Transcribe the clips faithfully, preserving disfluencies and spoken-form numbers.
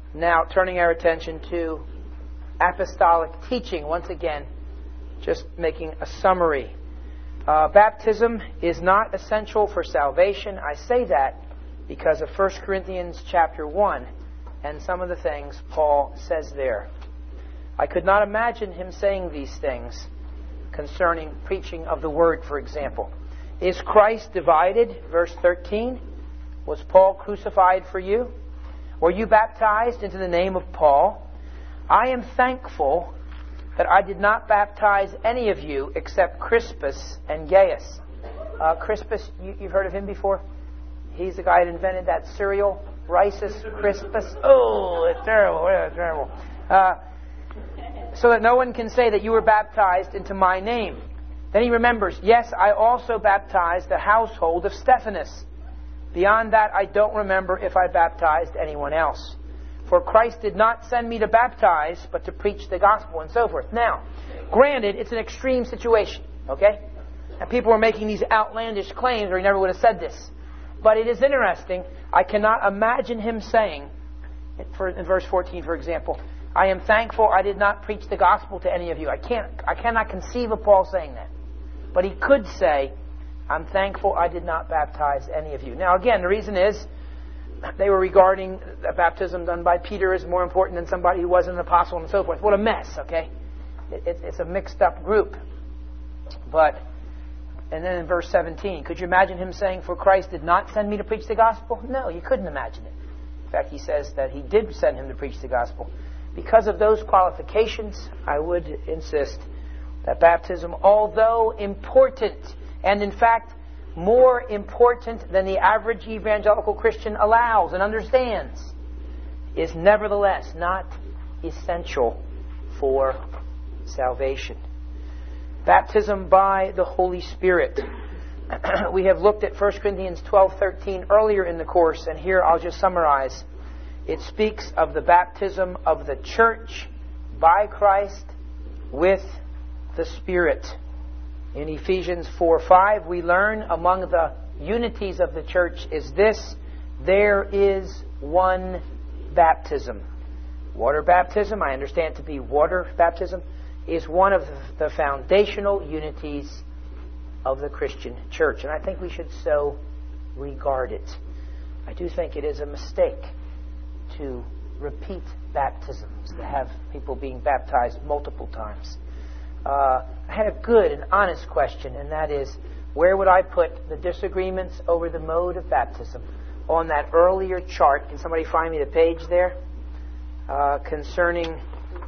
Now, turning our attention to apostolic teaching. Once again, just making a summary. Uh, baptism is not essential for salvation. I say that because of First Corinthians chapter one and some of the things Paul says there. I could not imagine him saying these things concerning preaching of the Word, for example. Is Christ divided? Verse thirteen. Was Paul crucified for you? Were you baptized into the name of Paul? I am thankful that I did not baptize any of you except Crispus and Gaius. Uh, Crispus, you, you've heard of him before? He's the guy that invented that cereal, Risus Crispus. Oh, it's terrible, it's terrible. Uh, so that no one can say that you were baptized into my name. Then he remembers, yes, I also baptized the household of Stephanas. Beyond that, I don't remember if I baptized anyone else. For Christ did not send me to baptize, but to preach the gospel and so forth. Now, granted, it's an extreme situation, okay? And people are making these outlandish claims, or he never would have said this. But it is interesting. I cannot imagine him saying, in verse fourteen, for example, I am thankful I did not preach the gospel to any of you. I can't, I cannot conceive of Paul saying that. But he could say, I'm thankful I did not baptize any of you. Now, again, the reason is they were regarding a baptism done by Peter as more important than somebody who wasn't an apostle and so forth. What a mess, okay? It, it, it's a mixed up group. But, and then in verse seventeen, could you imagine him saying, for Christ did not send me to preach the gospel? No, you couldn't imagine it. In fact, he says that he did send him to preach the gospel. Because of those qualifications, I would insist that baptism, although important, and in fact more important than the average evangelical Christian allows and understands, is nevertheless not essential for salvation. Baptism by the Holy Spirit. We have looked at First Corinthians twelve thirteen earlier in the course, and here I'll just summarize. It speaks of the baptism of the church by Christ with the Spirit. In Ephesians four five, we learn among the unities of the church is this: there is one baptism. Water baptism, I understand to be water baptism, is one of the foundational unities of the Christian church. And I think we should so regard it. I do think it is a mistake to repeat baptisms, to have people being baptized multiple times. Uh, I had a good and honest question, and that is, where would I put the disagreements over the mode of baptism? On that earlier chart, can somebody find me the page there? Uh, concerning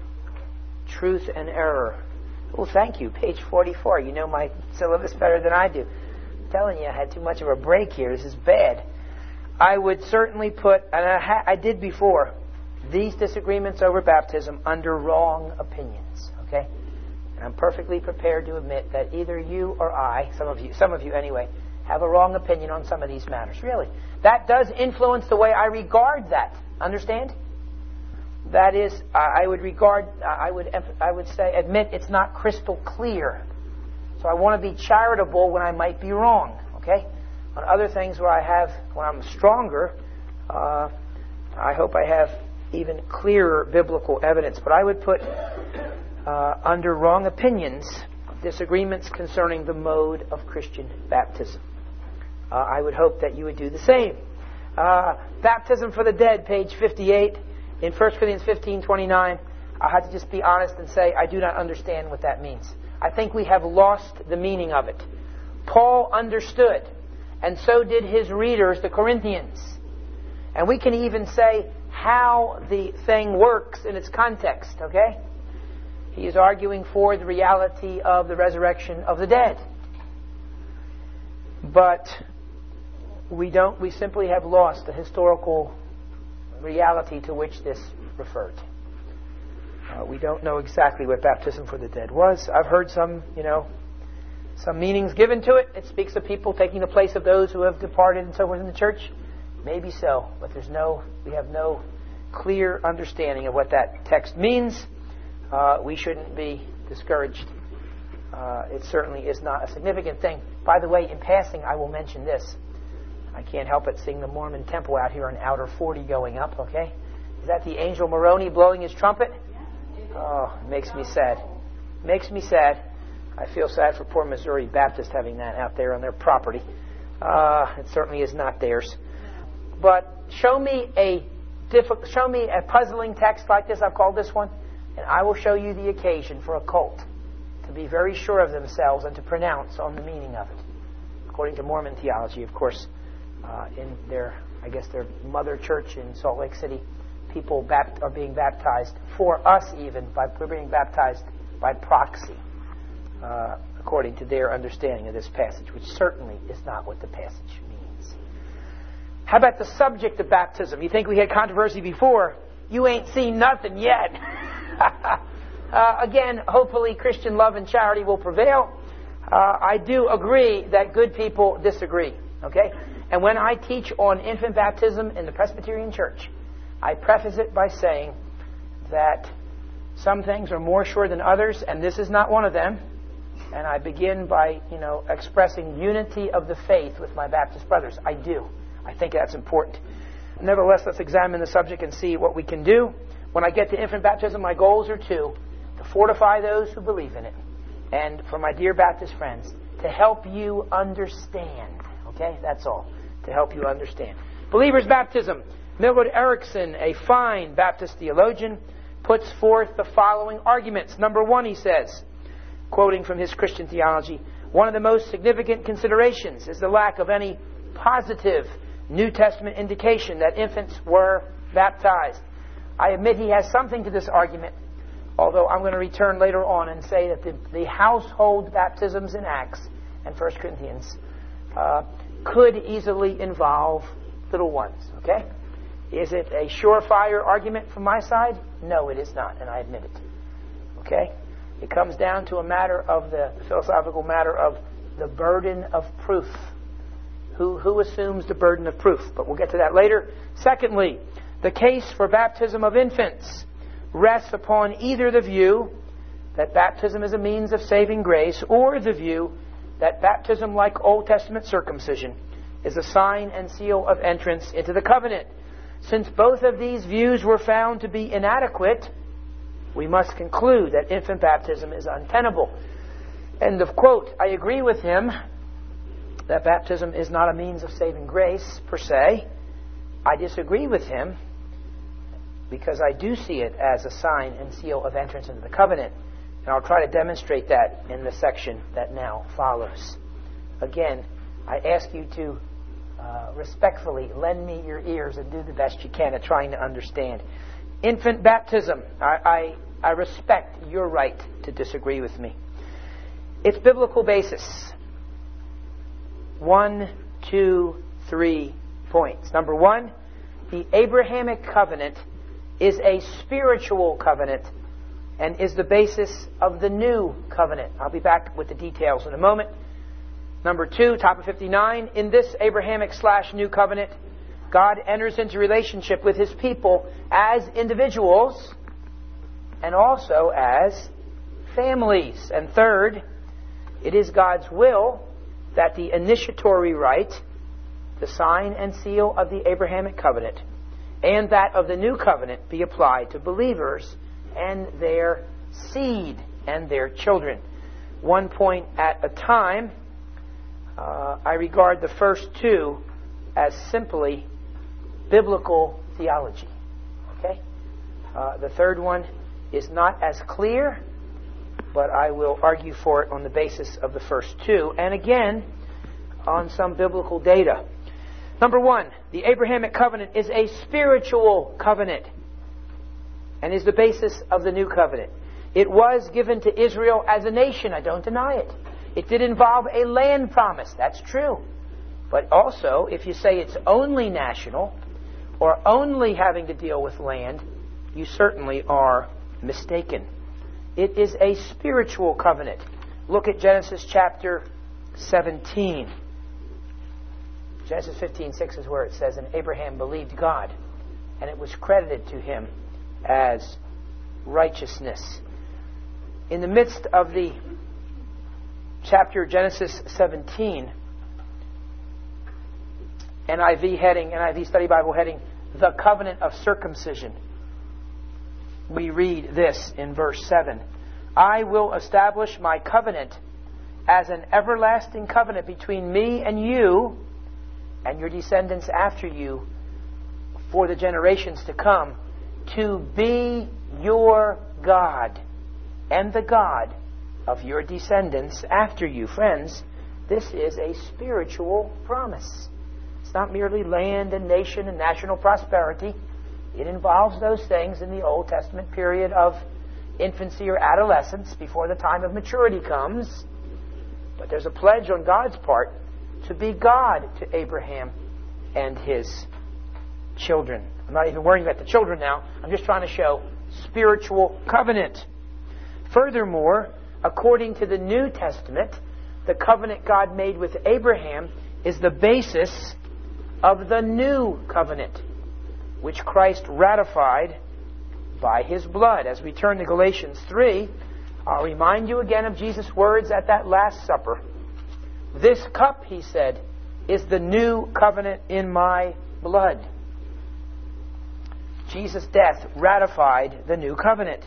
truth and error. Oh, thank you, page forty-four. You know my syllabus better than I do. I'm telling you, I had too much of a break here. This is bad. I would certainly put, and I, ha- I did before, these disagreements over baptism under wrong opinions. Okay? And I'm perfectly prepared to admit that either you or I, some of you, some of you anyway, have a wrong opinion on some of these matters. Really. That does influence the way I regard that. Understand? That is, I would regard, I would, I would say, admit it's not crystal clear. So I want to be charitable when I might be wrong. Okay? On other things where I have, when I'm stronger, uh, I hope I have even clearer biblical evidence. But I would put uh, under wrong opinions disagreements concerning the mode of Christian baptism. Uh, I would hope that you would do the same. Uh, baptism for the dead, page fifty-eight. In First Corinthians fifteen twenty-nine, I have to just be honest and say I do not understand what that means. I think we have lost the meaning of it. Paul understood, and so did his readers, the Corinthians. And we can even say how the thing works in its context, okay? He is arguing for the reality of the resurrection of the dead. But we don't, we simply have lost the historical reality to which this referred. Uh, we don't know exactly what baptism for the dead was. I've heard some, you know, some meanings given to it. It speaks of people taking the place of those who have departed and so forth in the church. Maybe so, but there's no, we have no clear understanding of what that text means. Uh, we shouldn't be discouraged. Uh, it certainly is not a significant thing. By the way, in passing, I will mention this. I can't help but seeing the Mormon temple out here on Outer forty going up, okay? Is that the Angel Maroney blowing his trumpet? Oh, it makes me sad. Makes me sad. I feel sad for poor Missouri Baptist having that out there on their property. Uh, it certainly is not theirs. But show me a diffi- show me a puzzling text like this. I've called this one, and I will show you the occasion for a cult to be very sure of themselves and to pronounce on the meaning of it, according to Mormon theology, of course. Uh, in their, I guess, their mother church in Salt Lake City, people bapt- are being baptized for us, even by we're being baptized by proxy. Uh, according to their understanding of this passage, which certainly is not what the passage means. How about the subject of baptism? You think we had controversy before? You ain't seen nothing yet. uh, again, hopefully Christian love and charity will prevail. Uh, I do agree that good people disagree. Okay? And when I teach on infant baptism in the Presbyterian Church, I preface it by saying that some things are more sure than others, and this is not one of them. And I begin by, you know, expressing unity of the faith with my Baptist brothers. I do. I think that's important. Nevertheless, let's examine the subject and see what we can do. When I get to infant baptism, my goals are two: to fortify those who believe in it, and for my dear Baptist friends, to help you understand. Okay? That's all. To help you understand. Believer's baptism. Millard Erickson, a fine Baptist theologian, puts forth the following arguments. Number one, he says, quoting from his Christian theology, one of the most significant considerations is the lack of any positive New Testament indication that infants were baptized. I admit he has something to this argument, although I'm going to return later on and say that the, the household baptisms in Acts and First Corinthians uh, could easily involve little ones. Okay? Is it a surefire argument from my side? No, it is not, and I admit it. Okay? It comes down to a matter of the philosophical matter of the burden of proof. Who, who assumes the burden of proof? But we'll get to that later. Secondly, the case for baptism of infants rests upon either the view that baptism is a means of saving grace, or the view that baptism, like Old Testament circumcision, is a sign and seal of entrance into the covenant. Since both of these views were found to be inadequate, we must conclude that infant baptism is untenable. End of quote. I agree with him that baptism is not a means of saving grace, per se. I disagree with him because I do see it as a sign and seal of entrance into the covenant. And I'll try to demonstrate that in the section that now follows. Again, I ask you to uh, respectfully lend me your ears and do the best you can at trying to understand. Infant baptism. I, I, I respect your right to disagree with me. Its biblical basis. One, two, three points. Number one, the Abrahamic covenant is a spiritual covenant and is the basis of the new covenant. I'll be back with the details in a moment. Number two, top of fifty-nine, in this Abrahamic slash new covenant, God enters into relationship with His people as individuals and also as families. And third, it is God's will that the initiatory rite, the sign and seal of the Abrahamic covenant, and that of the new covenant be applied to believers and their seed and their children. One point at a time. Uh, I regard the first two as simply biblical theology. Okay? Uh, the third one is not as clear, but I will argue for it on the basis of the first two, and again, on some biblical data. Number one, the Abrahamic covenant is a spiritual covenant and is the basis of the new covenant. It was given to Israel as a nation. I don't deny it. It did involve a land promise. That's true. But also, if you say it's only national or only having to deal with land, you certainly are mistaken. It is a spiritual covenant. Look at Genesis chapter seventeen. Genesis fifteen six is where it says, and Abraham believed God, and it was credited to him as righteousness. In the midst of the chapter Genesis seventeen, N I V heading, N I V Study Bible heading, the covenant of circumcision. we read this in verse seven. I will establish my covenant as an everlasting covenant between me and you and your descendants after you for the generations to come, to be your God and the God of your descendants after you. Friends, this is a spiritual promise. It's not merely land and nation and national prosperity. It involves those things in the Old Testament period of infancy or adolescence before the time of maturity comes. But there's a pledge on God's part to be God to Abraham and his children. I'm not even worrying about the children now. I'm just trying to show spiritual covenant. Furthermore, according to the New Testament, the covenant God made with Abraham is the basis of the new covenant, which Christ ratified by His blood. As we turn to Galatians three, I'll remind you again of Jesus' words at that Last Supper. This cup, He said, is the new covenant in my blood. Jesus' death ratified the new covenant.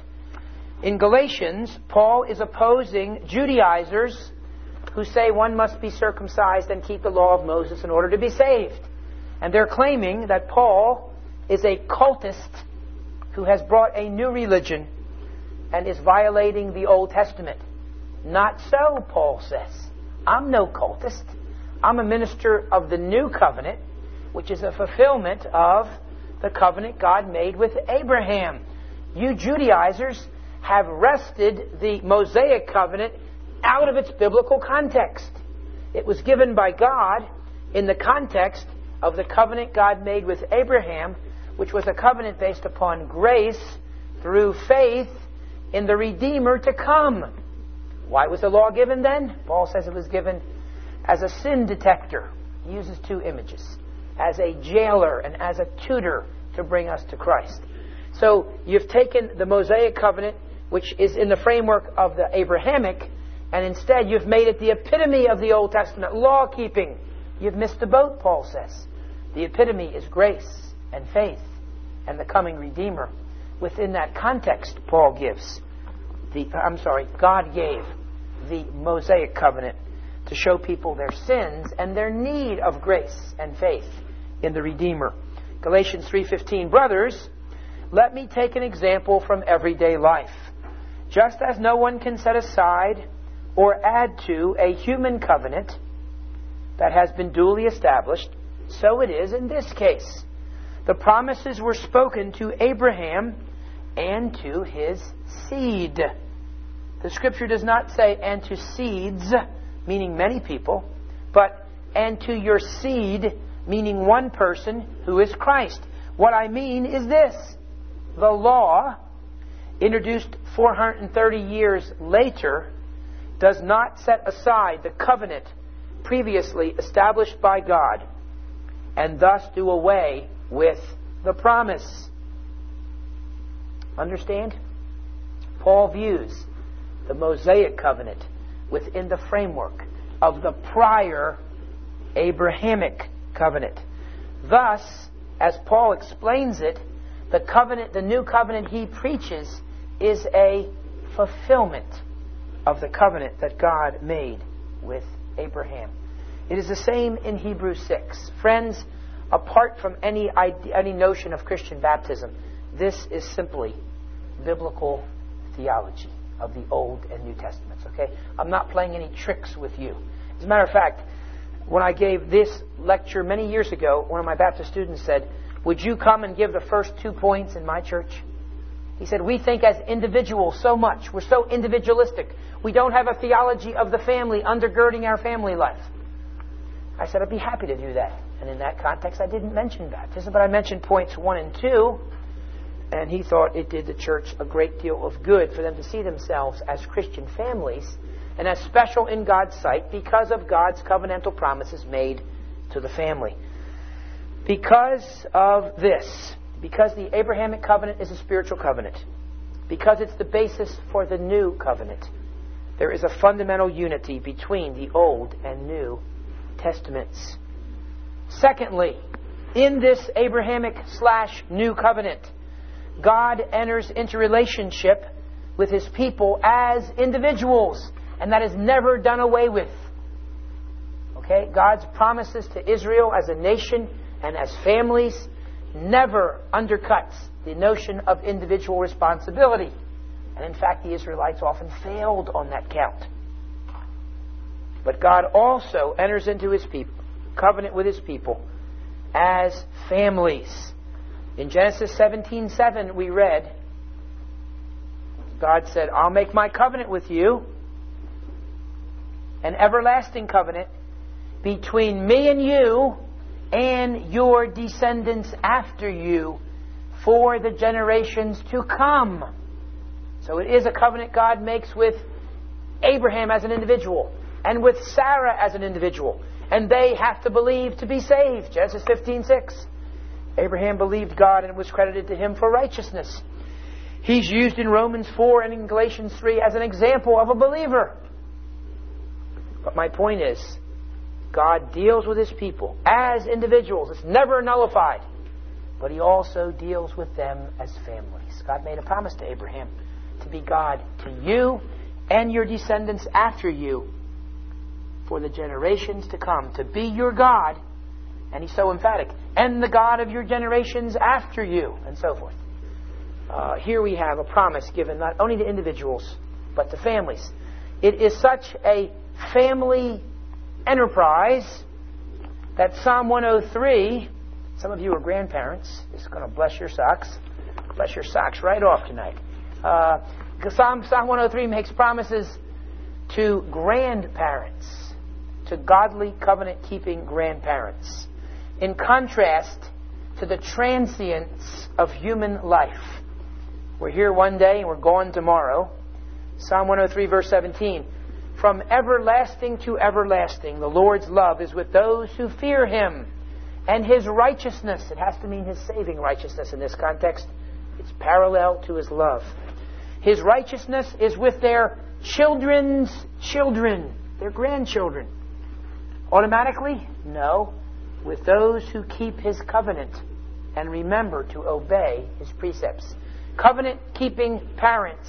In Galatians, Paul is opposing Judaizers who say one must be circumcised and keep the law of Moses in order to be saved. And they're claiming that Paul is a cultist who has brought a new religion and is violating the Old Testament. Not so, Paul says. I'm no cultist. I'm a minister of the new covenant, which is a fulfillment of the covenant God made with Abraham. You Judaizers have wrested the Mosaic covenant out of its biblical context. It was given by God in the context of the covenant God made with Abraham, which was a covenant based upon grace through faith in the Redeemer to come. Why was the law given then? Paul says it was given as a sin detector. He uses two images. As a jailer and as a tutor to bring us to Christ. So you've taken the Mosaic covenant, which is in the framework of the Abrahamic, and instead you've made it the epitome of the Old Testament law-keeping. You've missed the boat, Paul says. The epitome is grace and faith and the coming Redeemer. Within that context, Paul gives the, I'm sorry, God gave the Mosaic covenant to show people their sins and their need of grace and faith in the Redeemer. Galatians three fifteen, brothers, let me take an example from everyday life. Just as no one can set aside or add to a human covenant that has been duly established, so it is in this case. The promises were spoken to Abraham and to his seed. The Scripture does not say, and to seeds, meaning many people, but and to your seed, meaning one person who is Christ. What I mean is this. The law, introduced four hundred thirty years later, does not set aside the covenant previously established by God and thus do away with the promise. Understand? Paul views the Mosaic covenant within the framework of the prior Abrahamic covenant. Thus, as Paul explains it, the covenant, the new covenant he preaches is a fulfillment of the covenant that God made with Abraham. It is the same in Hebrews six. Friends, apart from any idea, any notion of Christian baptism, this is simply biblical theology of the Old and New Testaments. Okay? I'm not playing any tricks with you. As a matter of fact, when I gave this lecture many years ago, one of my Baptist students said, would you come and give the first two points in my church? He said, we think as individuals so much. We're so individualistic. We don't have a theology of the family undergirding our family life. I said, I'd be happy to do that. And in that context, I didn't mention baptism, but I mentioned points one and two. And he thought it did the church a great deal of good for them to see themselves as Christian families and as special in God's sight because of God's covenantal promises made to the family. Because of this, because the Abrahamic covenant is a spiritual covenant, because it's the basis for the new covenant, there is a fundamental unity between the Old and New Testaments. Secondly, in this Abrahamic slash new covenant, God enters into relationship with His people as individuals, and that is never done away with. Okay? God's promises to Israel as a nation and as families never undercuts the notion of individual responsibility. And in fact, the Israelites often failed on that count. But God also enters into His people, covenant with His people, as families. In Genesis seventeen seven, we read, God said, I'll make my covenant with you, an everlasting covenant, between me and you and your descendants after you for the generations to come. So it is a covenant God makes with Abraham as an individual and with Sarah as an individual. And they have to believe to be saved. Genesis fifteen six. Abraham believed God and it was credited to him for righteousness. He's used in Romans four and in Galatians three as an example of a believer. But my point is, God deals with His people as individuals. It's never nullified. But He also deals with them as families. God made a promise to Abraham to be God to you and your descendants after you for the generations to come, to be your God, and He's so emphatic, and the God of your generations after you, and so forth. Uh, here we have a promise given not only to individuals, but to families. It is such a family enterprise that Psalm one oh three, some of you are grandparents, it's going to bless your socks, bless your socks right off tonight. Uh, Psalm, Psalm one oh three makes promises to grandparents, to godly covenant-keeping grandparents, in contrast to the transience of human life. We're here one day and we're gone tomorrow. Psalm one oh three verse seventeen. From everlasting to everlasting, the Lord's love is with those who fear Him. And His righteousness, it has to mean His saving righteousness in this context. It's parallel to His love. His righteousness is with their children's children, their grandchildren. Automatically? No. With those who keep His covenant and remember to obey His precepts. Covenant-keeping parents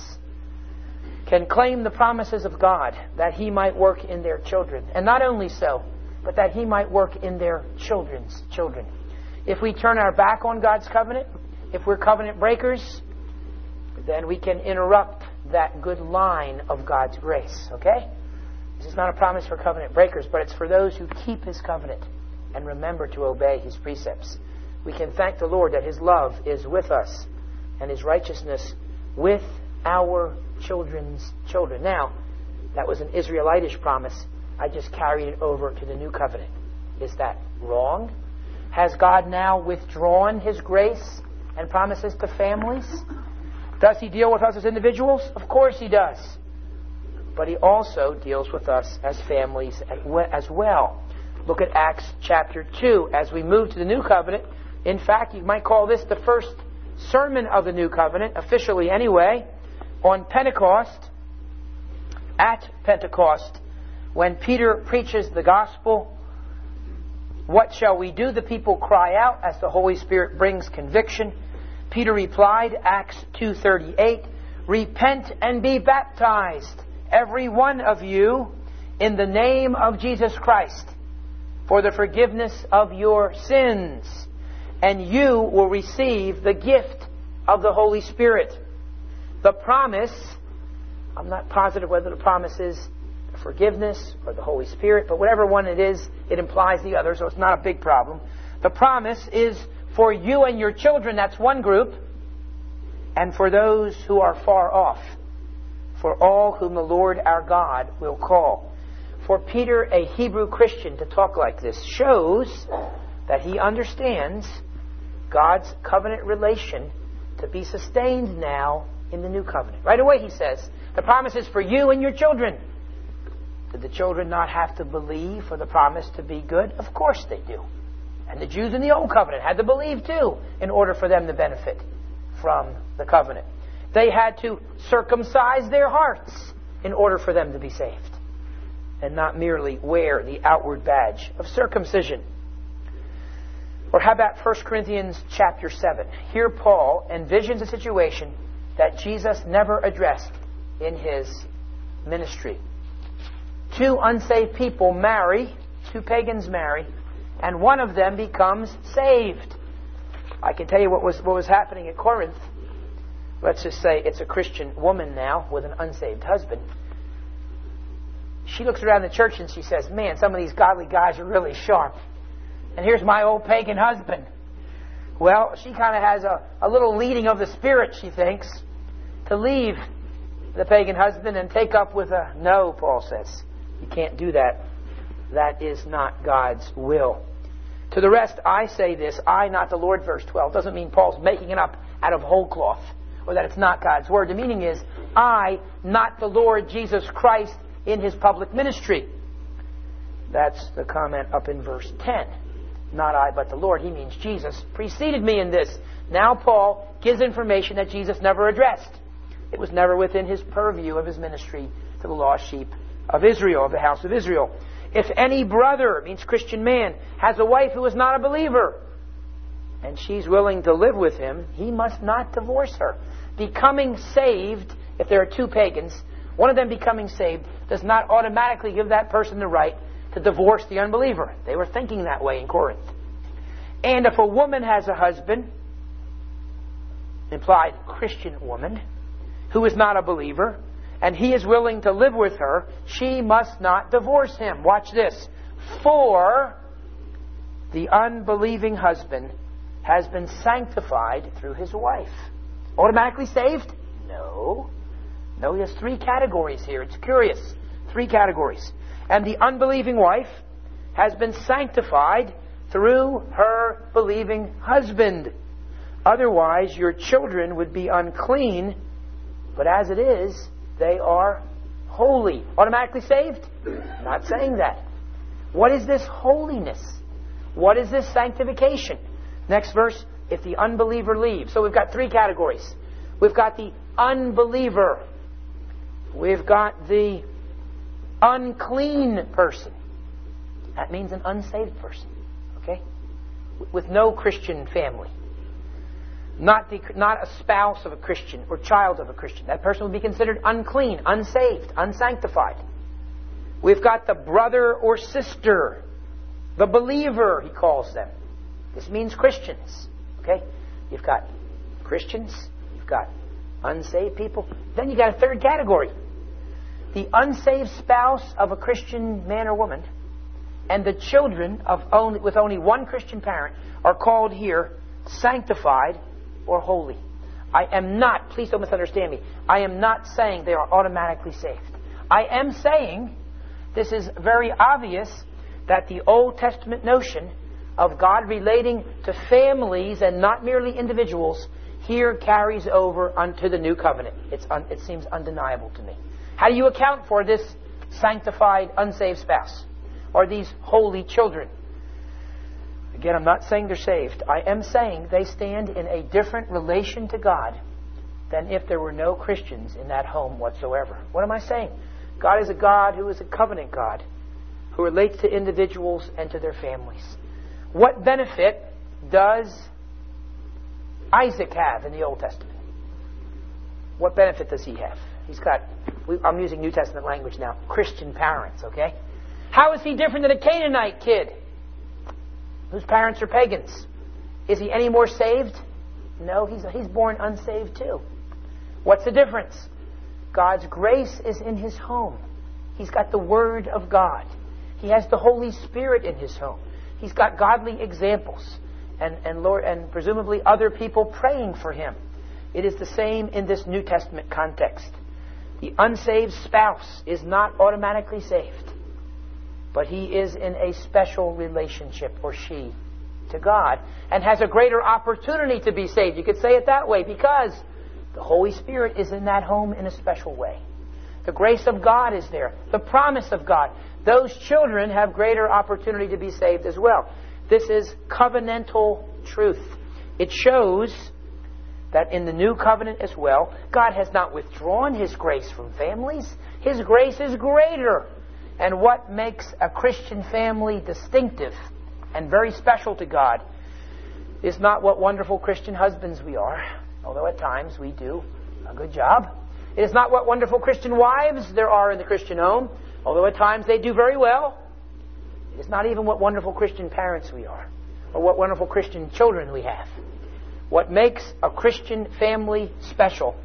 can claim the promises of God that He might work in their children. And not only so, but that He might work in their children's children. If we turn our back on God's covenant, if we're covenant breakers, then we can interrupt that good line of God's grace. Okay? This is not a promise for covenant breakers, but it's for those who keep His covenant and remember to obey His precepts. We can thank the Lord that His love is with us and His righteousness with our children's children. Now, that was an Israelitish promise. I just carried it over to the new covenant. Is that wrong? Has God now withdrawn His grace and promises to families? Does He deal with us as individuals? Of course He does. But He also deals with us as families as well. Look at Acts chapter two. As we move to the new covenant, in fact, you might call this the first sermon of the new covenant, officially anyway, on Pentecost. At Pentecost, when Peter preaches the gospel, what shall we do? The people cry out as the Holy Spirit brings conviction. Peter replied, Acts two thirty-eight, repent and be baptized, every one of you, in the name of Jesus Christ, for the forgiveness of your sins, and you will receive the gift of the Holy Spirit. The promise, I'm not positive whether the promise is forgiveness or the Holy Spirit, but whatever one it is, it implies the other, so it's not a big problem. The promise is for you and your children, that's one group, and for those who are far off, for all whom the Lord our God will call. For Peter, a Hebrew Christian, to talk like this shows that he understands God's covenant relation to be sustained now in the new covenant. Right away he says, the promise is for you and your children. Did the children not have to believe for the promise to be good? Of course they do. And the Jews in the Old Covenant had to believe too in order for them to benefit from the covenant. They had to circumcise their hearts in order for them to be saved, and not merely wear the outward badge of circumcision. Or how about First Corinthians chapter seven? Here Paul envisions a situation that Jesus never addressed in his ministry. Two unsaved people marry, two pagans marry, and one of them becomes saved. I can tell you what was what was happening at Corinth. Let's just say it's a Christian woman now with an unsaved husband. She looks around the church and she says, man, some of these godly guys are really sharp. And here's my old pagan husband. Well, she kind of has a, a little leading of the Spirit, she thinks, to leave the pagan husband and take up with a... No, Paul says. You can't do that. That is not God's will. To the rest, I say this, I, not the Lord, verse twelve. Doesn't mean Paul's making it up out of whole cloth, or that it's not God's word. The meaning is, I, not the Lord Jesus Christ, in his public ministry. That's the comment up in verse ten. Not I, but the Lord. He means Jesus preceded me in this. Now Paul gives information that Jesus never addressed. It was never within his purview of his ministry to the lost sheep of Israel, of the house of Israel. If any brother, means Christian man, has a wife who is not a believer, and she's willing to live with him, he must not divorce her. Becoming saved, if there are two pagans, one of them becoming saved does not automatically give that person the right to divorce the unbeliever. They were thinking that way in Corinth. And if a woman has a husband, implied Christian woman, who is not a believer, and he is willing to live with her, she must not divorce him. Watch this. For the unbelieving husband has been sanctified through his wife. Automatically saved? No. No, there's three categories here. It's curious. Three categories. And the unbelieving wife has been sanctified through her believing husband. Otherwise, your children would be unclean, but as it is, they are holy. Automatically saved? Not saying that. What is this holiness? What is this sanctification? Next verse, if the unbeliever leaves. So we've got three categories. We've got the unbeliever. We've got the unclean person. That means an unsaved person. Okay? With no Christian family. Not the, not a spouse of a Christian or child of a Christian. That person would be considered unclean, unsaved, unsanctified. We've got the brother or sister. The believer, he calls them. This means Christians. Okay? You've got Christians. You've got unsaved people. Then you've got a third category. The unsaved spouse of a Christian man or woman and the children of only, with only one Christian parent are called here sanctified or holy. I am not, please don't misunderstand me, I am not saying they are automatically saved. I am saying this is very obvious that the Old Testament notion of God relating to families and not merely individuals here carries over unto the New Covenant. It's un, it seems undeniable to me. How do you account for this sanctified, unsaved spouse? Or these holy children? Again, I'm not saying they're saved. I am saying they stand in a different relation to God than if there were no Christians in that home whatsoever. What am I saying? God is a God who is a covenant God, who relates to individuals and to their families. What benefit does Isaac have in the Old Testament? What benefit does he have? He's got, I'm using New Testament language now, Christian parents, okay? How is he different than a Canaanite kid whose parents are pagans? Is he any more saved? No, he's, he's born unsaved too. What's the difference? God's grace is in his home. He's got the Word of God. He has the Holy Spirit in his home. He's got godly examples and, and, Lord, and presumably other people praying for him. It is the same in this New Testament context. The unsaved spouse is not automatically saved, but he is in a special relationship, or she, to God, and has a greater opportunity to be saved. You could say it that way, because the Holy Spirit is in that home in a special way. The grace of God is there. The promise of God. Those children have greater opportunity to be saved as well. This is covenantal truth. It shows that in the new covenant as well, God has not withdrawn his grace from families. His grace is greater. And what makes a Christian family distinctive and very special to God is not what wonderful Christian husbands we are, although at times we do a good job. It is not what wonderful Christian wives there are in the Christian home, although at times they do very well. It is not even what wonderful Christian parents we are, or what wonderful Christian children we have. What makes a Christian family special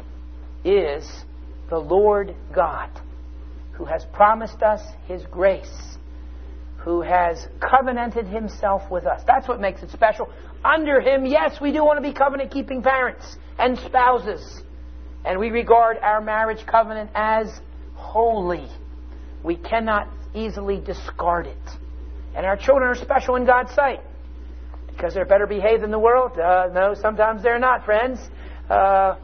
is the Lord God, who has promised us His grace, who has covenanted Himself with us. That's what makes it special. Under Him, yes, we do want to be covenant-keeping parents and spouses. And we regard our marriage covenant as holy. We cannot easily discard it. And our children are special in God's sight. Because they're better behaved than the world? Uh, no, sometimes they're not, friends. Uh,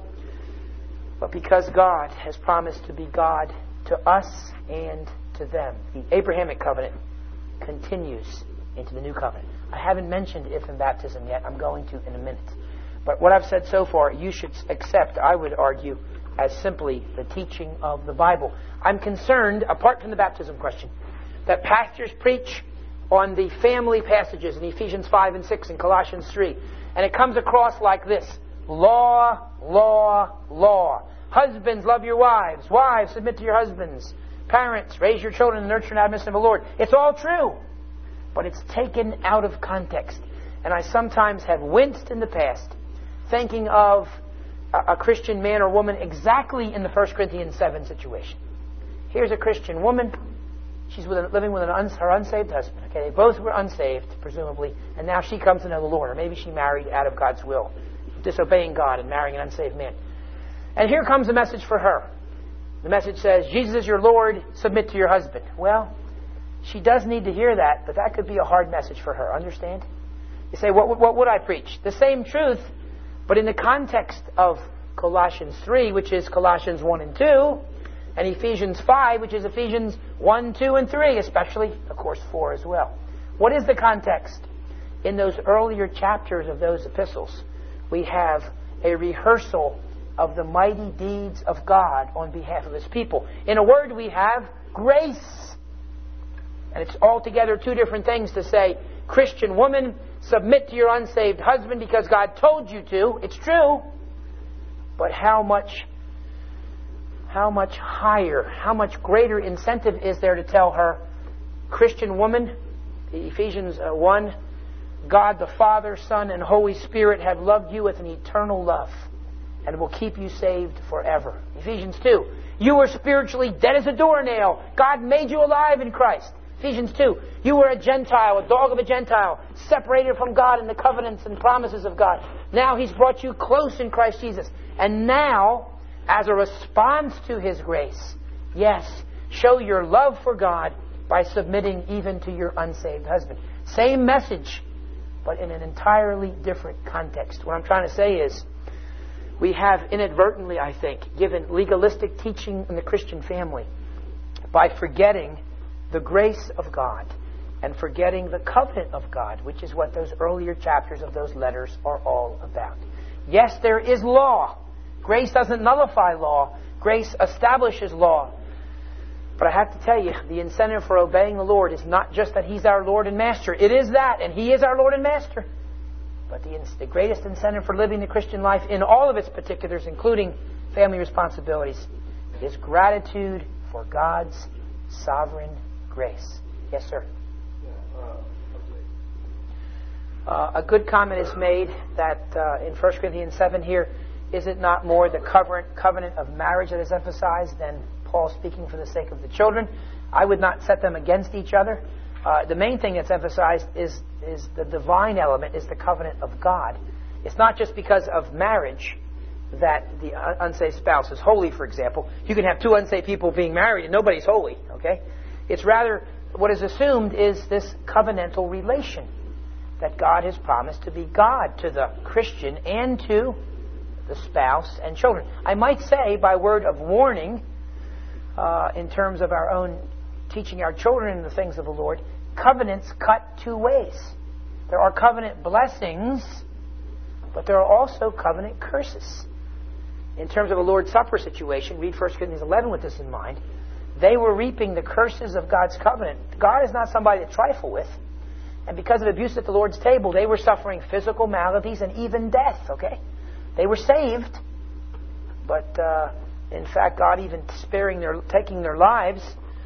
but because God has promised to be God to us and to them. The Abrahamic covenant continues into the new covenant. I haven't mentioned infant baptism yet. I'm going to in a minute. But what I've said so far, you should accept, I would argue, as simply the teaching of the Bible. I'm concerned, apart from the baptism question, that pastors preach on the family passages in Ephesians five and six and Colossians three. And it comes across like this. Law, law, law. Husbands, love your wives. Wives, submit to your husbands. Parents, raise your children in the nurture and admonition of the Lord. It's all true. But it's taken out of context. And I sometimes have winced in the past thinking of a, a Christian man or woman exactly in the First Corinthians seven situation. Here's a Christian woman. She's with a, living with an uns, her unsaved husband. Okay, they both were unsaved, presumably, and now she comes to know the Lord. Or maybe she married out of God's will, disobeying God and marrying an unsaved man. And here comes a message for her. The message says, Jesus is your Lord, submit to your husband. Well, she does need to hear that, but that could be a hard message for her. Understand? You say, what, what would I preach? The same truth, but in the context of Colossians three, which is Colossians one and two, and Ephesians five, which is Ephesians one, two, and three, especially, of course, four as well. What is the context? In those earlier chapters of those epistles, we have a rehearsal of the mighty deeds of God on behalf of His people. In a word, we have grace. And it's altogether two different things to say, Christian woman, submit to your unsaved husband because God told you to. It's true. But how much, how much higher, how much greater incentive is there to tell her, Christian woman, Ephesians one, God the Father, Son, and Holy Spirit have loved you with an eternal love and will keep you saved forever. Ephesians two, you were spiritually dead as a doornail. God made you alive in Christ. Ephesians two, you were a Gentile, a dog of a Gentile, separated from God in the covenants and promises of God. Now He's brought you close in Christ Jesus. And now, as a response to His grace, yes, show your love for God by submitting even to your unsaved husband. Same message, but in an entirely different context. What I'm trying to say is, we have inadvertently, I think, given legalistic teaching in the Christian family by forgetting the grace of God and forgetting the covenant of God, which is what those earlier chapters of those letters are all about. Yes, there is law. Grace doesn't nullify law. Grace establishes law. But I have to tell you, the incentive for obeying the Lord is not just that He's our Lord and Master. It is that, and He is our Lord and Master. But the, the greatest incentive for living the Christian life in all of its particulars, including family responsibilities, is gratitude for God's sovereign grace. Yes, sir? Uh, a good comment is made that uh, in First Corinthians seven here, is it not more the covenant, covenant of marriage that is emphasized than Paul speaking for the sake of the children? I would not set them against each other. Uh, the main thing that's emphasized is, is the divine element, is the covenant of God. It's not just because of marriage that the unsaved spouse is holy, for example. You can have two unsaved people being married and nobody's holy, okay? It's rather, what is assumed is this covenantal relation that God has promised to be God to the Christian and to the spouse and children. I might say, by word of warning, uh, in terms of our own teaching our children the things of the Lord, covenants cut two ways. There are covenant blessings, but there are also covenant curses. In terms of a Lord's Supper situation, read First Corinthians eleven with this in mind. They were reaping the curses of God's covenant. God is not somebody to trifle with. And because of abuse at the Lord's table, they were suffering physical maladies and even death, okay? They were saved, but uh, in fact, God even sparing their, taking their lives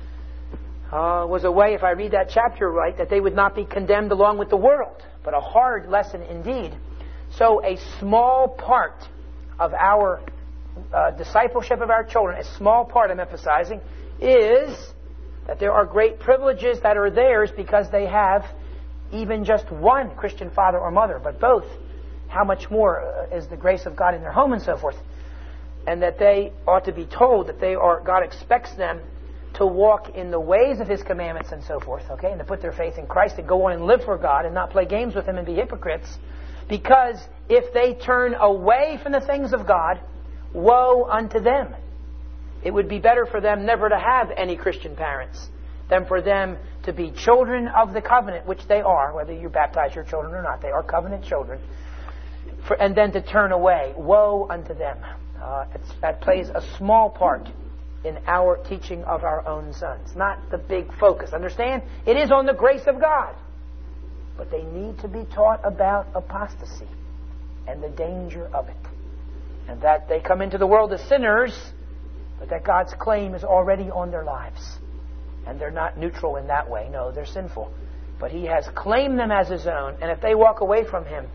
uh, was a way, if I read that chapter right, that they would not be condemned along with the world. But a hard lesson indeed. So a small part of our uh, discipleship of our children, a small part I'm emphasizing, is that there are great privileges that are theirs because they have even just one Christian father or mother, but both. How much more uh, is the grace of God in their home and so forth. And that they ought to be told that they are, God expects them to walk in the ways of His commandments and so forth, okay? And to put their faith in Christ and go on and live for God and not play games with Him and be hypocrites. Because if they turn away from the things of God, woe unto them. It would be better for them never to have any Christian parents than for them to be children of the covenant, which they are, whether you baptize your children or not. They are covenant children. For, and then to turn away. Woe unto them. Uh, it's, that plays a small part in our teaching of our own sons. Not the big focus. Understand? It is on the grace of God. But they need to be taught about apostasy and the danger of it. And that they come into the world as sinners, but that God's claim is already on their lives. And they're not neutral in that way. No, they're sinful. But He has claimed them as His own. And if they walk away from Him,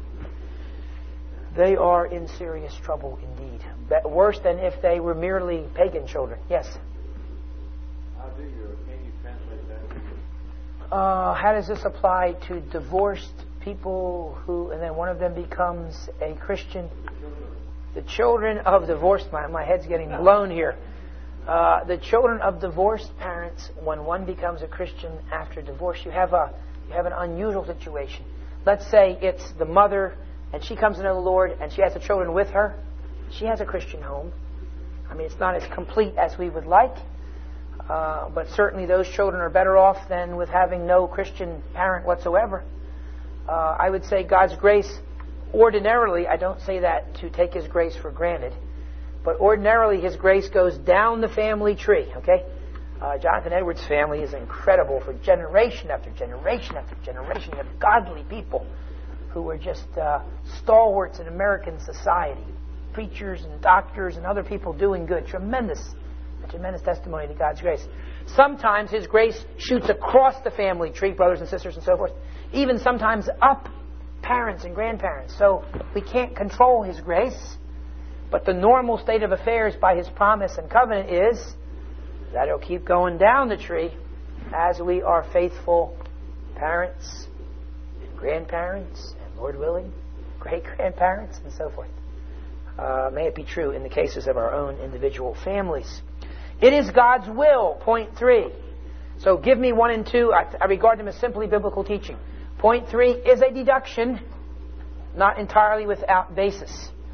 they are in serious trouble indeed. But worse than if they were merely pagan children. Yes? How do you, can you translate that? Uh, how does this apply to divorced people who, and then one of them becomes a Christian? The children of divorced, my, my head's getting blown here. Uh, the children of divorced parents, when one becomes a Christian after divorce, you have a you have an unusual situation. Let's say it's the mother, and she comes to know the Lord, and she has the children with her. She has a Christian home. I mean, it's not as complete as we would like, uh, but certainly those children are better off than with having no Christian parent whatsoever. Uh, I would say God's grace, ordinarily, I don't say that to take His grace for granted, but ordinarily His grace goes down the family tree, okay? Uh, Jonathan Edwards' family is incredible for generation after generation after generation of godly people who were just uh, stalwarts in American society. Preachers and doctors and other people doing good. Tremendous, a tremendous testimony to God's grace. Sometimes His grace shoots across the family tree, brothers and sisters and so forth. Even sometimes up parents and grandparents. So we can't control His grace. But the normal state of affairs by His promise and covenant is that it'll keep going down the tree as we are faithful parents and grandparents and, Lord willing, great-grandparents and so forth. Uh, may it be true in the cases of our own individual families. It is God's will, point three. So give me one and two. I, I regard them as simply biblical teaching. Point three is a deduction, not entirely without basis.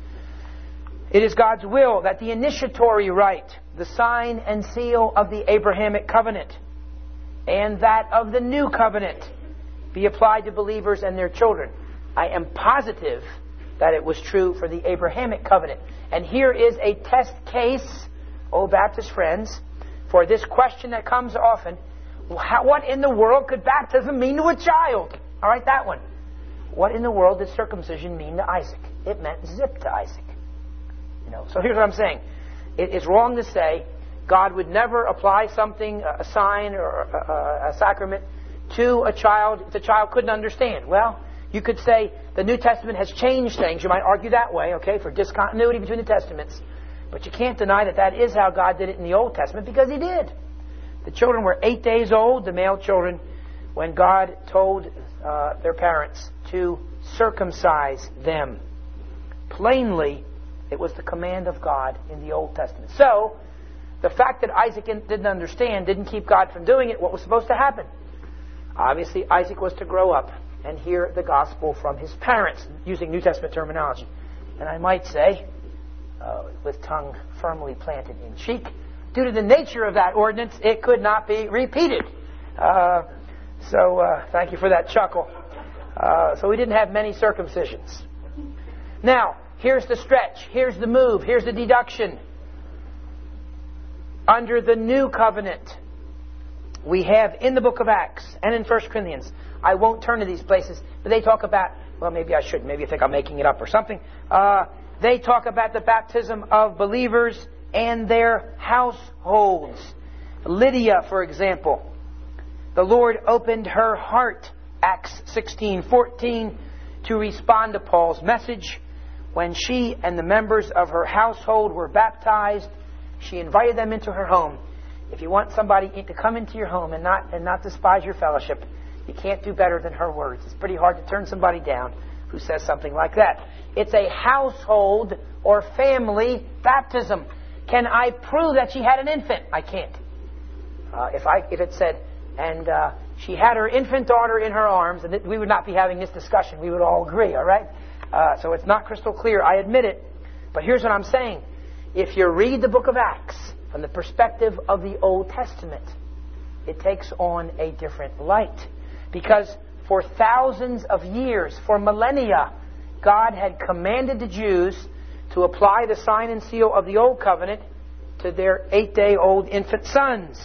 It is God's will that the initiatory rite, the sign and seal of the Abrahamic covenant, and that of the new covenant be applied to believers and their children. I am positive that it was true for the Abrahamic covenant. And here is a test case, oh Baptist friends, for this question that comes often. How, what in the world could baptism mean to a child? All right, that one. What in the world did circumcision mean to Isaac? It meant zip to Isaac. You know. So here's what I'm saying. It is wrong to say God would never apply something, a sign or a, a, a sacrament, to a child if the child couldn't understand. Well, you could say the New Testament has changed things. You might argue that way, okay, for discontinuity between the Testaments. But you can't deny that that is how God did it in the Old Testament, because He did. The children were eight days old, the male children, when God told uh, their parents to circumcise them. Plainly, it was the command of God in the Old Testament. So, the fact that Isaac didn't understand didn't keep God from doing it. What was supposed to happen? Obviously, Isaac was to grow up and hear the gospel from his parents, using New Testament terminology. And I might say, uh, with tongue firmly planted in cheek, due to the nature of that ordinance, it could not be repeated. Uh, so, uh, thank you for that chuckle. Uh, so we didn't have many circumcisions. Now, here's the stretch. Here's the move. Here's the deduction. Under the new covenant, we have in the book of Acts and in First Corinthians, I won't turn to these places, but they talk about, well, maybe I should, maybe you think I'm making it up or something. Uh, they talk about the baptism of believers and their households. Lydia, for example, the Lord opened her heart, Acts sixteen fourteen, to respond to Paul's message. When she and the members of her household were baptized, she invited them into her home. If you want somebody to come into your home and not and not despise your fellowship, you can't do better than her words. It's pretty hard to turn somebody down who says something like that. It's a household or family baptism. Can I prove that she had an infant? I can't. Uh, if I if it said, and uh, she had her infant daughter in her arms, and we would not be having this discussion. We would all agree, all right? Uh, so it's not crystal clear. I admit it. But here's what I'm saying. If you read the book of Acts from the perspective of the Old Testament, it takes on a different light. Because for thousands of years, for millennia, God had commanded the Jews to apply the sign and seal of the Old Covenant to their eight-day-old infant sons.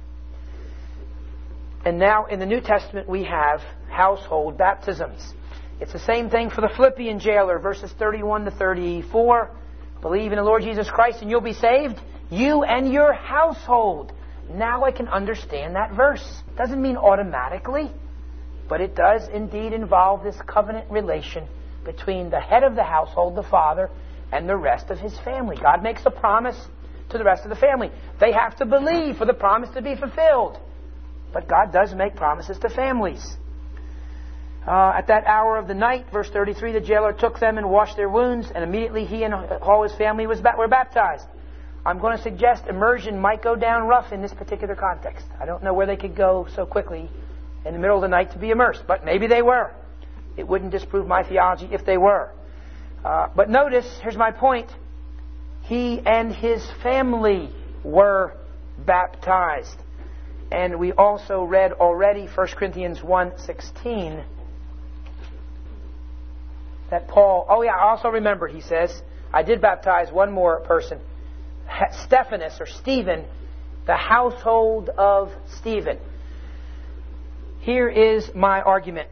And now in the New Testament we have household baptisms. It's the same thing for the Philippian jailer, verses thirty-one to thirty-four. Believe in the Lord Jesus Christ and you'll be saved, you and your household. Now I can understand that verse. It doesn't mean automatically, but it does indeed involve this covenant relation between the head of the household, the father, and the rest of his family. God makes a promise to the rest of the family. They have to believe for the promise to be fulfilled. But God does make promises to families. Uh, at that hour of the night, verse thirty-three, the jailer took them and washed their wounds, and immediately he and all his family was were baptized. I'm going to suggest immersion might go down rough in this particular context. I don't know where they could go so quickly in the middle of the night to be immersed, but maybe they were. It wouldn't disprove my theology if they were. Uh, but notice, here's my point. He and his family were baptized. And we also read already First Corinthians one sixteen that Paul, oh yeah, I also remembered, he says, I did baptize one more person, Stephanus or Stephen, the household of Stephen. Here is my argument.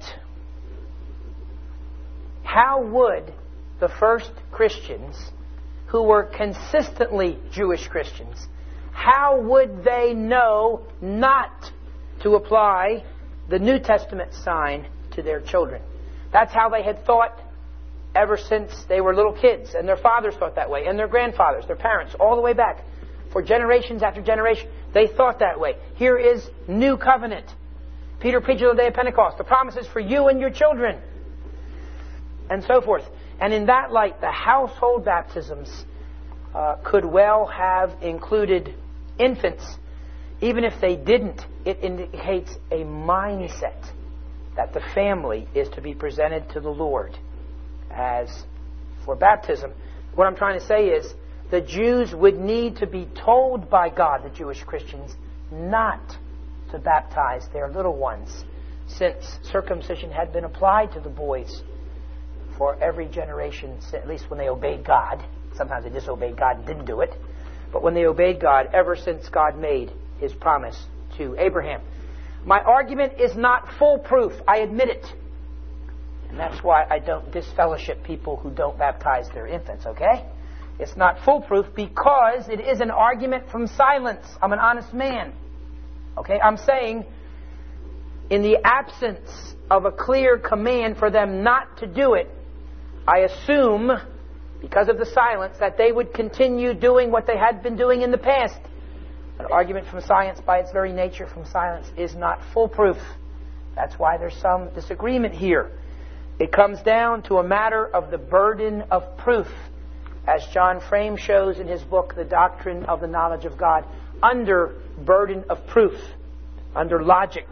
How would the first Christians, who were consistently Jewish Christians, how would they know not to apply the New Testament sign to their children? That's how they had thought ever since they were little kids, and their fathers thought that way, and their grandfathers, their parents, all the way back. For generations after generation, they thought that way. Here is new covenant. Peter preached on the day of Pentecost. The promises for you and your children. And so forth. And in that light, the household baptisms uh, could well have included infants. Even if they didn't, it indicates a mindset that the family is to be presented to the Lord as for baptism. What I'm trying to say is the Jews would need to be told by God, the Jewish Christians, not to baptize their little ones, since circumcision had been applied to the boys for every generation, at least when they obeyed God. Sometimes they disobeyed God and didn't do it. But when they obeyed God, ever since God made His promise to Abraham. My argument is not foolproof. I admit it. And that's why I don't disfellowship people who don't baptize their infants, okay? It's not foolproof because it is an argument from silence. I'm an honest man. Okay? I'm saying in the absence of a clear command for them not to do it, I assume, because of the silence, that they would continue doing what they had been doing in the past. An argument from science, by its very nature, from silence, is not foolproof. That's why there's some disagreement here. It comes down to a matter of the burden of proof, as John Frame shows in his book, The Doctrine of the Knowledge of God, under burden of proof, under logic.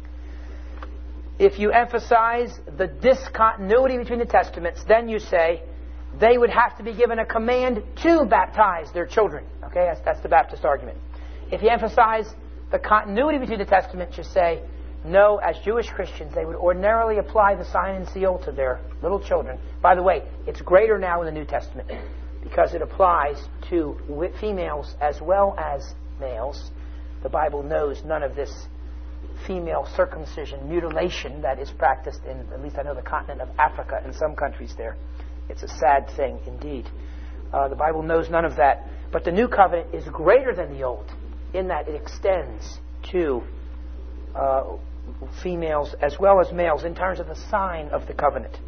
If you emphasize the discontinuity between the Testaments, then you say they would have to be given a command to baptize their children. Okay, that's, that's the Baptist argument. If you emphasize the continuity between the Testaments, you say, no, as Jewish Christians, they would ordinarily apply the sign and seal to their little children. By the way, it's greater now in the New Testament because it applies to females as well as males. The Bible knows none of this female circumcision, mutilation that is practiced in, at least I know, the continent of Africa and some countries there. It's a sad thing indeed. Uh, the Bible knows none of that. But the new covenant is greater than the old in that it extends to uh, females as well as males in terms of the sign of the covenant.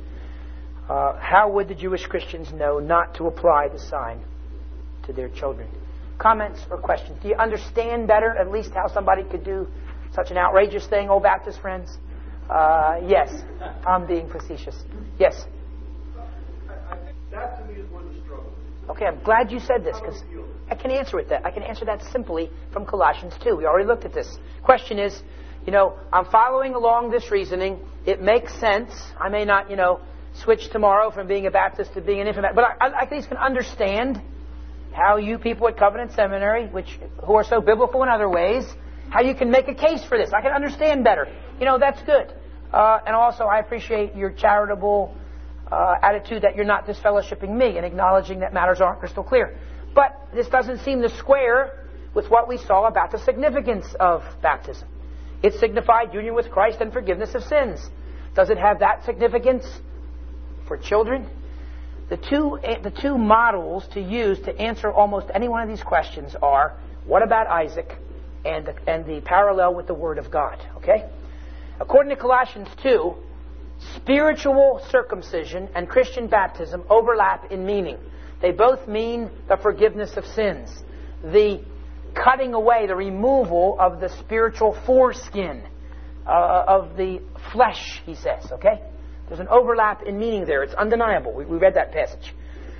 Uh, how would the Jewish Christians know not to apply the sign to their children? Comments or questions? Do you understand better at least how somebody could do such an outrageous thing, old Baptist friends? Uh, yes. I'm being facetious. Yes? I, I think that to me is where the struggle is. Okay, I'm glad you said this because I can answer with that. I can answer that simply from Colossians two. We already looked at this. Question is, you know, I'm following along this reasoning. It makes sense. I may not, you know, switch tomorrow from being a Baptist to being an infant, but I, I at least can understand how you people at Covenant Seminary, which who are so biblical in other ways, how you can make a case for this. I can understand better. You know, that's good. Uh, and also, I appreciate your charitable uh, attitude that you're not disfellowshipping me and acknowledging that matters aren't crystal clear. But this doesn't seem to square with what we saw about the significance of baptism. It signified union with Christ and forgiveness of sins. Does it have that significance for children? The two, the two models to use to answer almost any one of these questions are, what about Isaac and the, and the parallel with the Word of God? Okay? According to Colossians two, spiritual circumcision and Christian baptism overlap in meaning. They both mean the forgiveness of sins, the cutting away, the removal of the spiritual foreskin uh, of the flesh, he says. Okay? There's an overlap in meaning there. It's undeniable. We, we read that passage.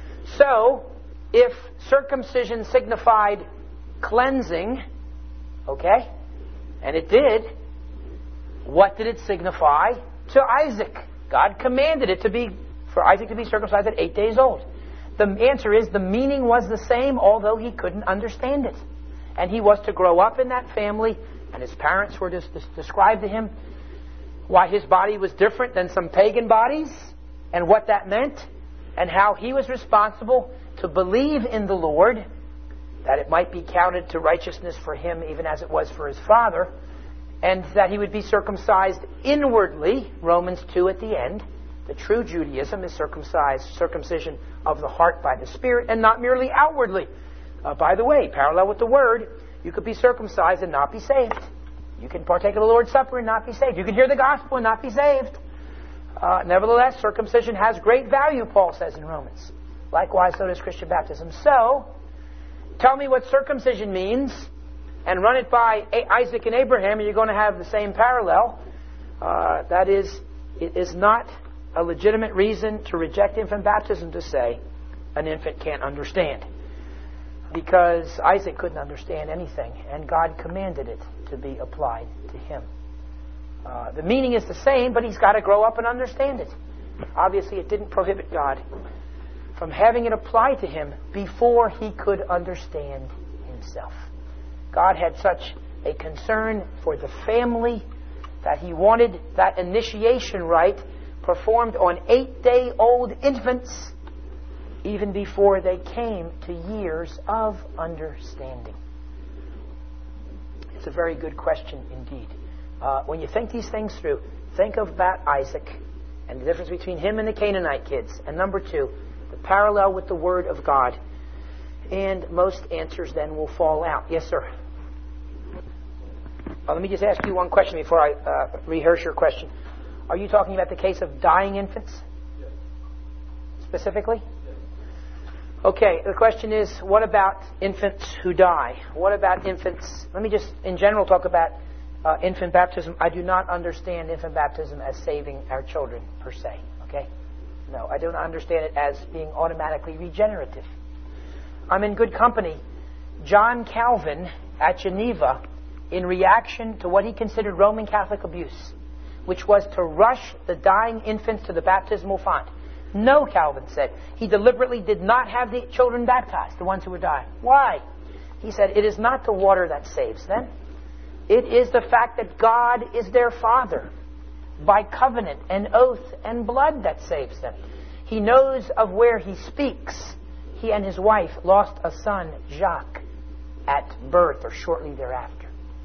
So, if circumcision signified cleansing, okay, and it did, what did it signify to Isaac? God commanded it to be, for Isaac to be circumcised at eight days old. The answer is the meaning was the same, although he couldn't understand it. And he was to grow up in that family, and his parents were to describe to him why his body was different than some pagan bodies, and what that meant, and how he was responsible to believe in the Lord, that it might be counted to righteousness for him even as it was for his father, and that he would be circumcised inwardly, Romans two at the end. The true Judaism is circumcised, circumcision of the heart by the Spirit, and not merely outwardly. Uh, by the way, parallel with the Word, you could be circumcised and not be saved. You can partake of the Lord's Supper and not be saved. You can hear the gospel and not be saved. Uh, nevertheless, circumcision has great value, Paul says in Romans. Likewise, so does Christian baptism. So, tell me what circumcision means, and run it by Isaac and Abraham, and you're going to have the same parallel. Uh, that is, it is not a legitimate reason to reject infant baptism to say an infant can't understand. Because Isaac couldn't understand anything, and God commanded it to be applied to him. Uh, the meaning is the same, but he's got to grow up and understand it. Obviously, it didn't prohibit God from having it applied to him before he could understand himself. God had such a concern for the family that he wanted that initiation rite performed on eight-day-old infants even before they came to years of understanding. It's a very good question indeed. Uh, when you think these things through, think of that Isaac and the difference between him and the Canaanite kids. And number two, the parallel with the Word of God. And most answers then will fall out. Yes, sir? Well, let me just ask you one question before I uh, rehearse your question. Are you talking about the case of dying infants? Yes. Specifically? Yes. Okay, the question is, what about infants who die? What about infants? Let me just, in general, talk about uh, infant baptism. I do not understand infant baptism as saving our children, per se. Okay? No, I do not understand it as being automatically regenerative. I'm in good company. John Calvin at Geneva, in reaction to what he considered Roman Catholic abuse, which was to rush the dying infants to the baptismal font. No, Calvin said. He deliberately did not have the children baptized, the ones who were dying. Why? He said, it is not the water that saves them. It is the fact that God is their Father by covenant and oath and blood that saves them. He knows of where he speaks. He and his wife lost a son, Jacques, at birth or shortly thereafter.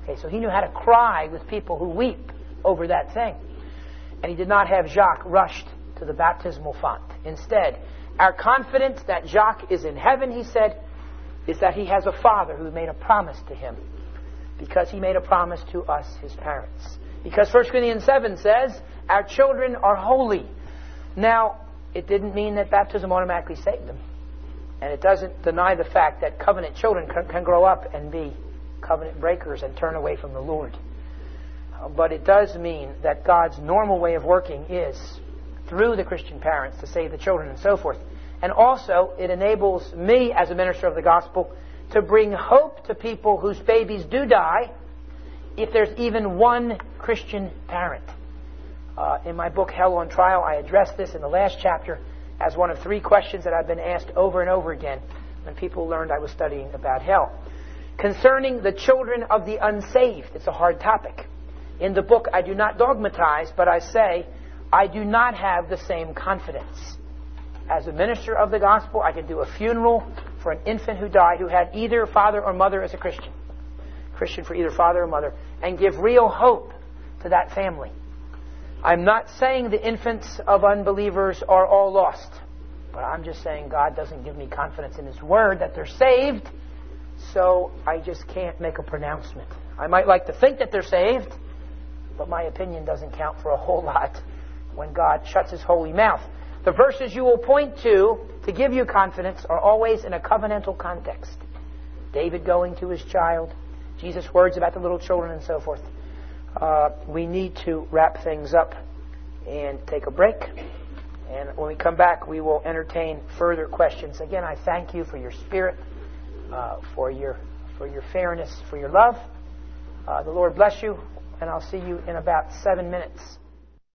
Okay, so he knew how to cry with people who weep over that thing. And he did not have Jacques rushed to the baptismal font. Instead, our confidence that Jacques is in heaven, he said, is that he has a father who made a promise to him, because he made a promise to us, his parents. Because First Corinthians seven says, our children are holy. Now, it didn't mean that baptism automatically saved them. And it doesn't deny the fact that covenant children can, can grow up and be covenant breakers and turn away from the Lord. Uh, but it does mean that God's normal way of working is through the Christian parents to save the children and so forth. And also, it enables me as a minister of the gospel to bring hope to people whose babies do die if there's even one Christian parent. Uh, in my book, Hell on Trial, I address this in the last chapter as one of three questions that I've been asked over and over again when people learned I was studying about hell. Concerning the children of the unsaved, it's a hard topic. In the book, I do not dogmatize, but I say I do not have the same confidence. As a minister of the gospel, I could do a funeral for an infant who died who had either father or mother as a Christian. Christian for either father or mother, and give real hope to that family. I'm not saying the infants of unbelievers are all lost, but I'm just saying God doesn't give me confidence in His Word that they're saved, so I just can't make a pronouncement. I might like to think that they're saved, but my opinion doesn't count for a whole lot when God shuts His holy mouth. The verses you will point to to give you confidence are always in a covenantal context. David going to his child, Jesus' words about the little children, and so forth. Uh, we need to wrap things up and take a break. And when we come back, we will entertain further questions. Again, I thank you for your spirit, uh, for your for your fairness, for your love. Uh, the Lord bless you, and I'll see you in about seven minutes.